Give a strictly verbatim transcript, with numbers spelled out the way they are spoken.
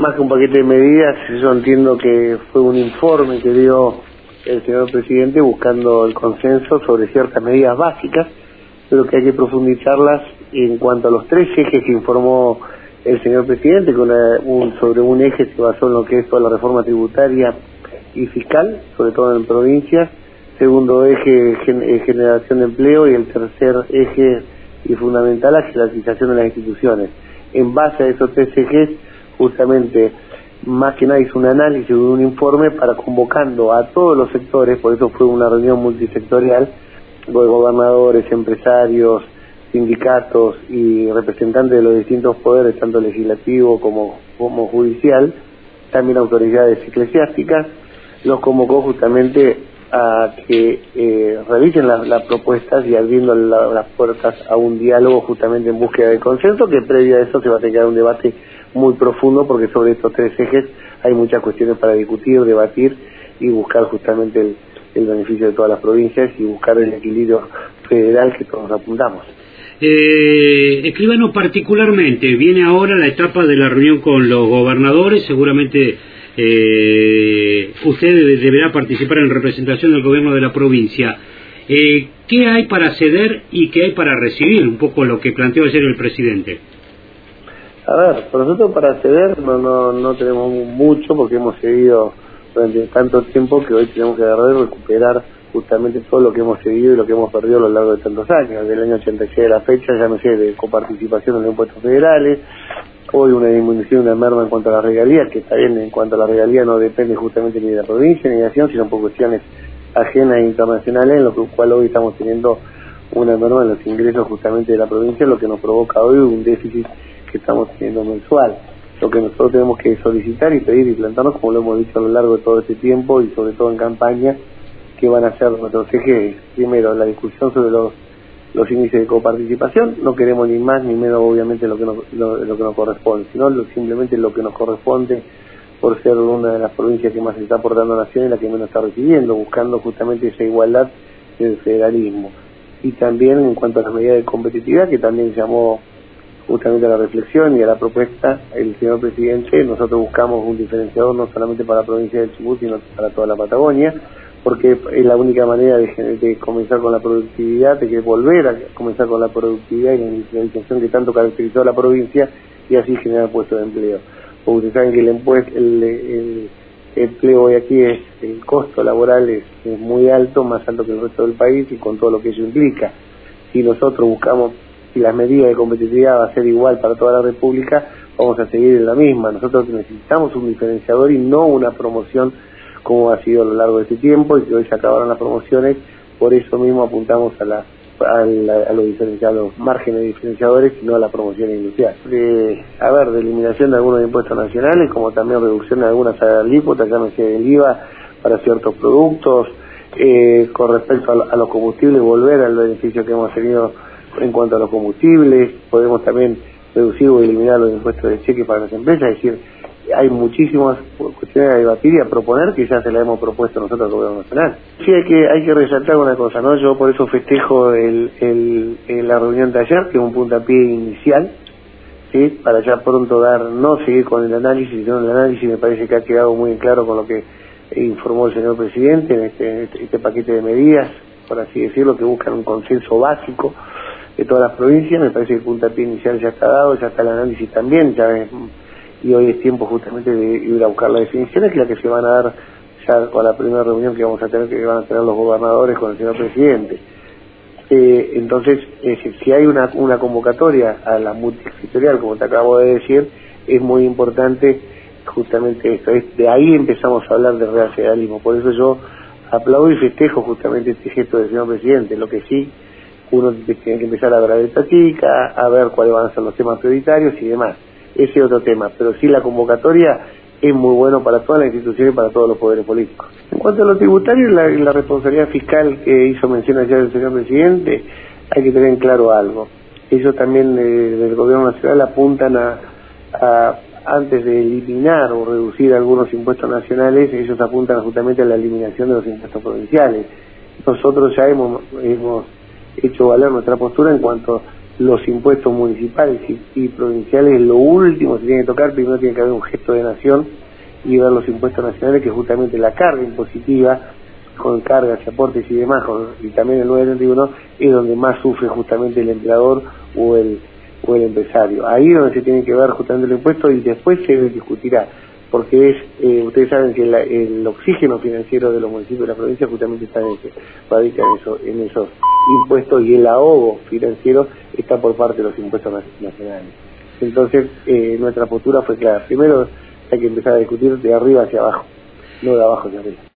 más que un paquete de medidas, yo entiendo que fue un informe que dio el señor presidente buscando el consenso sobre ciertas medidas básicas, pero que hay que profundizarlas en cuanto a los tres ejes que informó el señor presidente, con una, un, sobre un eje se basó en lo que es toda la reforma tributaria y fiscal, sobre todo en provincias, segundo eje gen, generación de empleo y el tercer eje y fundamental la jerarquización de las instituciones. En base a esos tres ejes, justamente, más que nada hizo un análisis de un informe para convocando a todos los sectores, por eso fue una reunión multisectorial, de gobernadores, empresarios, sindicatos y representantes de los distintos poderes, tanto legislativo como, como judicial, también autoridades eclesiásticas, los convocó justamente a que eh, revisen las, las propuestas y abriendo la, las puertas a un diálogo justamente en búsqueda de consenso, que previo a eso se va a tener un debate muy profundo, porque sobre estos tres ejes hay muchas cuestiones para discutir, debatir y buscar justamente el, el beneficio de todas las provincias y buscar el equilibrio federal que todos apuntamos. Eh, escribano, particularmente, viene ahora la etapa de la reunión con los gobernadores, seguramente eh, usted deberá participar en representación del gobierno de la provincia. Eh, ¿Qué hay para ceder y qué hay para recibir? Un poco lo que planteó ayer el presidente. A ver, nosotros para ceder no, no, no tenemos mucho, porque hemos seguido durante tanto tiempo que hoy tenemos que agarrar y recuperar justamente todo lo que hemos seguido y lo que hemos perdido a lo largo de tantos años. Del año ochenta y seis a la fecha, ya no sé, de coparticipación en los impuestos federales, hoy una disminución, una merma en cuanto a las regalías, que está bien, en cuanto a la regalía no depende justamente ni de la provincia ni de la nación, sino por cuestiones ajenas e internacionales, en lo cual hoy estamos teniendo una merma en los ingresos justamente de la provincia, lo que nos provoca hoy un déficit que estamos teniendo mensual. Lo que nosotros tenemos que solicitar y pedir y plantarnos, como lo hemos dicho a lo largo de todo este tiempo y sobre todo en campaña, que van a ser nuestros ejes. Primero, la discusión sobre los, los índices de coparticipación. No queremos ni más ni menos, obviamente, lo que nos, lo, lo que nos corresponde, sino lo, simplemente lo que nos corresponde por ser una de las provincias que más se está aportando a la nación y la que menos está recibiendo, buscando justamente esa igualdad del federalismo. Y también en cuanto a las medidas de competitividad, que también llamó justamente a la reflexión y a la propuesta el señor presidente, nosotros buscamos un diferenciador no solamente para la provincia del Chubut, sino para toda la Patagonia, porque es la única manera de, de comenzar con la productividad, de que volver a comenzar con la productividad y la industrialización que tanto caracterizó a la provincia y así generar puestos de empleo. Porque ustedes saben que el, impuesto, el, el, el empleo hoy aquí es, el costo laboral es, es muy alto, más alto que el resto del país y con todo lo que eso implica. Si nosotros buscamos, si las medidas de competitividad va a ser igual para toda la República, vamos a seguir en la misma. Nosotros necesitamos un diferenciador y no una promoción como ha sido a lo largo de este tiempo, y que hoy se acabaron las promociones, por eso mismo apuntamos a, la, a, la, a los diferenciados, márgenes diferenciadores, y no a la promoción inicial. De, a ver, de eliminación de algunos impuestos nacionales, como también reducción de algunas alícuotas, ya no sé, del I V A para ciertos productos, eh, con respecto a, a los combustibles, volver al beneficio que hemos tenido en cuanto a los combustibles, podemos también reducir o eliminar los impuestos de cheque para las empresas, es decir, hay muchísimas cuestiones a debatir y a proponer que ya se las hemos propuesto nosotros al gobierno nacional. Sí, hay que hay que resaltar una cosa, ¿no? Yo por eso festejo el, el, el, la reunión de ayer, que es un puntapié inicial, ¿sí? Para ya pronto dar, no seguir con el análisis, sino el análisis me parece que ha quedado muy claro con lo que informó el señor presidente en este, este, este paquete de medidas, por así decirlo, que buscan un consenso básico de todas las provincias. Me parece que el puntapié inicial ya está dado, ya está el análisis también, ya es, y hoy es tiempo justamente de ir a buscar las definiciones, que es la que se van a dar ya con la primera reunión que vamos a tener, que van a tener los gobernadores con el señor presidente. Eh, entonces, eh, si hay una, una convocatoria a la multisectorial, como te acabo de decir, es muy importante justamente esto. Es, de ahí empezamos a hablar de real federalismo. Por eso yo aplaudo y festejo justamente este gesto del señor presidente. Lo que sí, uno tiene que empezar a ver la estática, a ver cuáles van a ser los temas prioritarios y demás. Ese es otro tema, pero sí la convocatoria es muy bueno para todas las instituciones y para todos los poderes políticos. En cuanto a lo tributario y la, la responsabilidad fiscal que hizo mención ayer el señor presidente, hay que tener en claro algo. Ellos también eh, del gobierno nacional apuntan a, a, antes de eliminar o reducir algunos impuestos nacionales, ellos apuntan justamente a la eliminación de los impuestos provinciales. Nosotros ya hemos, hemos hecho valer nuestra postura en cuanto los impuestos municipales y, y provinciales, lo último que se tiene que tocar. Primero tiene que haber un gesto de nación y ver los impuestos nacionales, que justamente la carga impositiva, con cargas y aportes y demás, con, y también el nueve treinta y uno, es donde más sufre justamente el empleador o el, o el empresario. Ahí es donde se tiene que ver justamente el impuesto, y después se discutirá, porque es, eh, ustedes saben que la, el oxígeno financiero de los municipios de la provincia justamente está en ese, radica en, eso, en esos impuestos, y el ahogo financiero está por parte de los impuestos nacionales. Entonces, eh, nuestra postura fue clara. Primero hay que empezar a discutir de arriba hacia abajo, no de abajo hacia arriba.